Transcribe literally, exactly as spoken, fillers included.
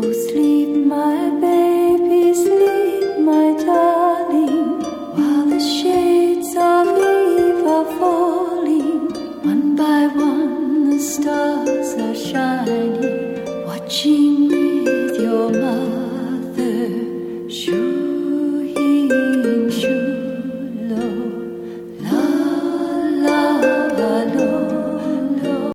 Oh, sleep, my baby, sleep, my darling, while the shades of eve are falling. One by one the stars are shining, watching